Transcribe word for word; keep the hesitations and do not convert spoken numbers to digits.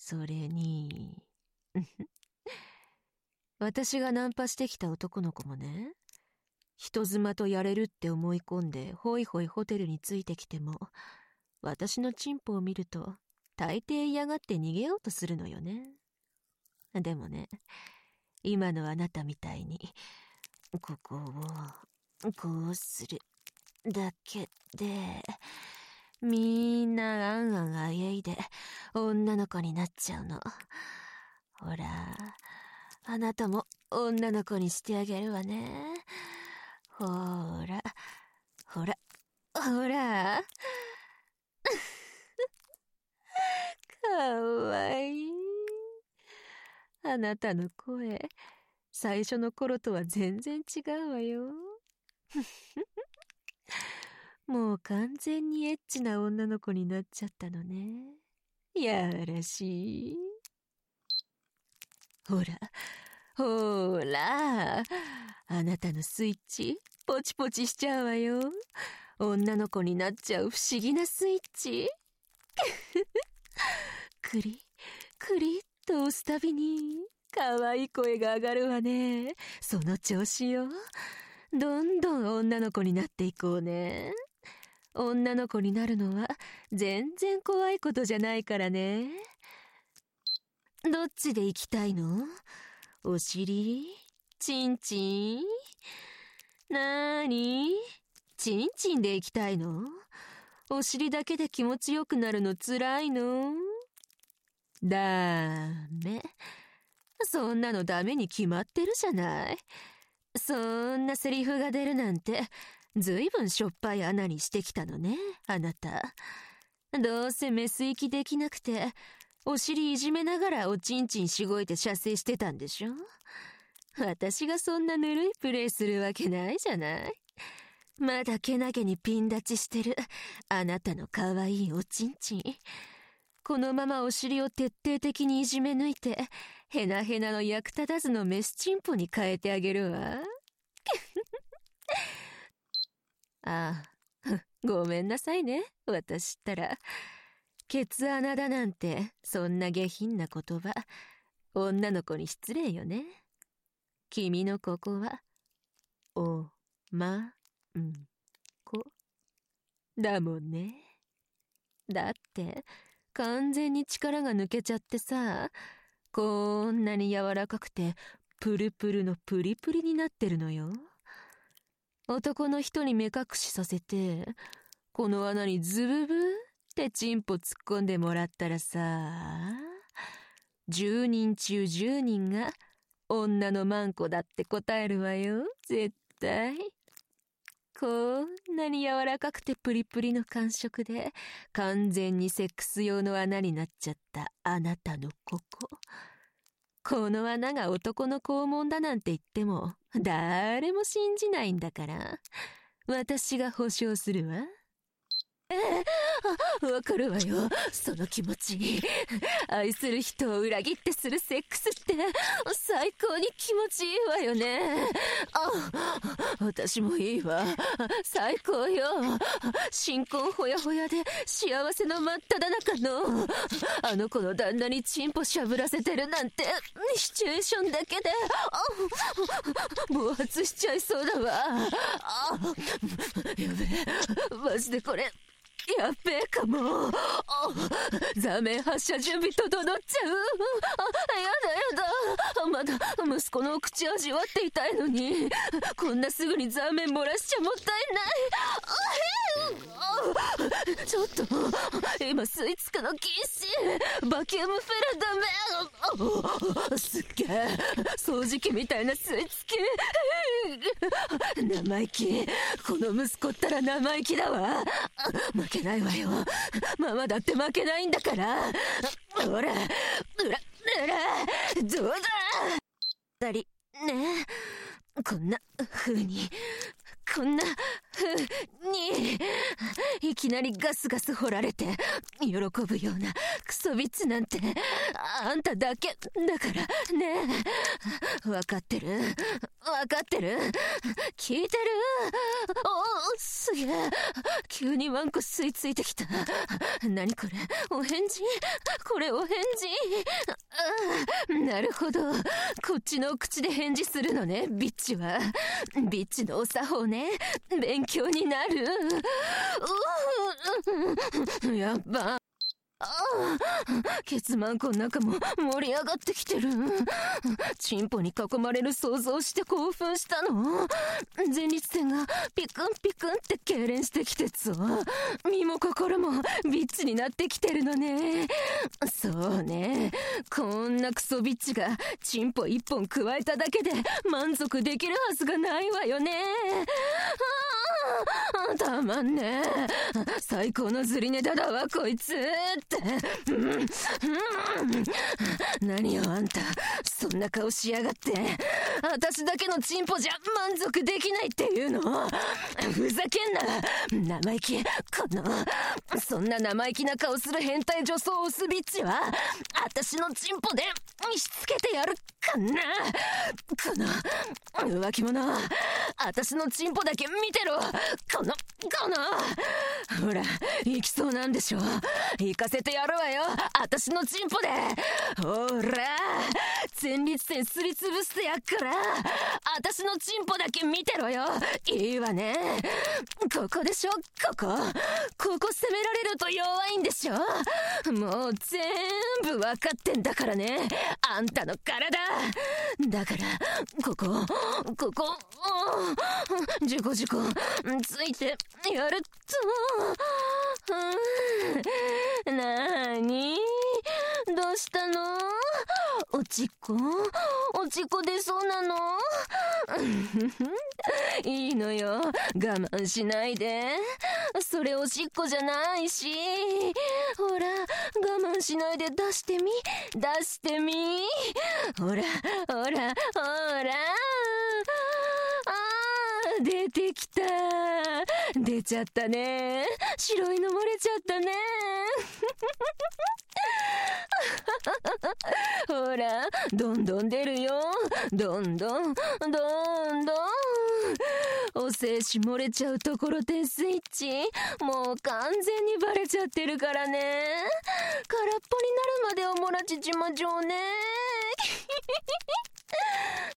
それに私がナンパしてきた男の子もね、人妻とやれるって思い込んでホイホイホテルについてきても、私のチンポを見ると大抵嫌がって逃げようとするのよね。でもね、今のあなたみたいにここをこうするだけでみんなあんあんあえいで女の子になっちゃうの。ほら、あなたも女の子にしてあげるわね。ほらほらほらかわいい。あなたの声、最初の頃とは全然違うわよ。もう完全にエッチな女の子になっちゃったのね。やらしい。ほらほら、あなたのスイッチポチポチしちゃうわよ。女の子になっちゃう不思議なスイッチ。クリクリっと押すたびに可愛い声が上がるわね。その調子よ。どんどん女の子になっていこうね。女の子になるのは全然怖いことじゃないからね。どっちで行きたいの？お尻？チンチン？なーに？チンチンで行きたいの？お尻だけで気持ちよくなるのつらいの？ダメ。そんなのダメに決まってるじゃない。そんなセリフが出るなんてずいぶんしょっぱい穴にしてきたのね、あなた。どうせメス行きできなくてお尻いじめながらおちんちんしごいて射精してたんでしょ。私がそんなぬるいプレイするわけないじゃない。まだけなげにピン立ちしてるあなたのかわいいおちんちん、このままお尻を徹底的にいじめ抜いてへなへなの役立たずのメスチンポに変えてあげるわ。ああ、ごめんなさいね、私ったら。ケツ穴だなんてそんな下品な言葉、女の子に失礼よね。君のここはおまんこだもんね。だって完全に力が抜けちゃってさ、こんなに柔らかくてプルプルのプリプリになってるのよ。男の人に目隠しさせてこの穴にズブブってチンポ突っ込んでもらったらさ、じゅうにんちゅうじゅうにんが女のマンコだって答えるわよ、絶対。こんなに柔らかくてプリプリの感触で完全にセックス用の穴になっちゃったあなたのここ。この穴が男の肛門だなんて言っても誰も信じないんだから、私が保証するわ。えー、わかるわよ、その気持ち。愛する人を裏切ってするセックスって最高に気持ちいいわよね。あ、私もいいわ、最高よ。新婚ほやほやで幸せの真っ只中のあの子の旦那にチンポしゃぶらせてるなんてシチュエーションだけで暴発しちゃいそうだわ。あ、やべえ、マジでこれやっべえかも。座面発射準備整っちゃう。あ、やだやだ、まだ息子のお口味わっていたいのにこんなすぐに座面漏らしちゃもったいない。ちょっと今吸い付くの禁止。バキュームフェラダメ。すっげえ掃除機みたいな吸い付き。生意気、この息子ったら生意気だわ。負けないわよ、ママだって負けないんだから。ほら、うらうらどうだ二人ね、こんな風にこんな風にいきなりガスガス掘られて喜ぶようなクソビッチなんてあんただけだからね。分かってる、分かってる、聞いてる。おお、すげえ、急にワンコ吸い付いてきた。何これ、お返事、これお返事。なるほど、こっちの口で返事するのね、ビッチは。ビッチのお作法ね、勉強になる。うやっぱああ、ケツマンコの中も盛り上がってきてる。チンポに囲まれる想像して興奮したの。前立腺がピクンピクンって痙攣してきてぞ。身も心もビッチになってきてるのね。そうね、こんなクソビッチがチンポ一本加えただけで満足できるはずがないわよね。ああ、たまんねえ。最高のズリネタだわこいつって、うんうん、何よあんた、そんな顔しやがって。私だけのチンポじゃ満足できないっていうの。ふざけんな、生意気。このそんな生意気な顔する変態女装オスビッチは私のチンポでしつけてやるかな。この浮気者、私のチンポだけ見てろ。このこのほら、行きそうなんでしょ。行かせてやるわよ、私のチンポで。ほら、前立腺すりつぶしてやっから私のチンポだけ見てろよ。いいわね、ここでしょ、ここここ攻められると弱いんでしょ。もう全部分かってんだからね、あんたの体だから。ここここジコジコついてやると。うん、なーに、どうしたの？おちっこおちっこ出そうなの？いいのよ、我慢しないで。それおしっこじゃないし。ほら、我慢しないで出してみ、出してみ。ほらほらほら、あー、出てきた。出ちゃったね、白いの漏れちゃったね。ほら、どんどん出るよ、どんどんどんどん。お精子漏れちゃうところでスイッチ、もう完全にバレちゃってるからね。空っぽになるまでおもらちちましょうね。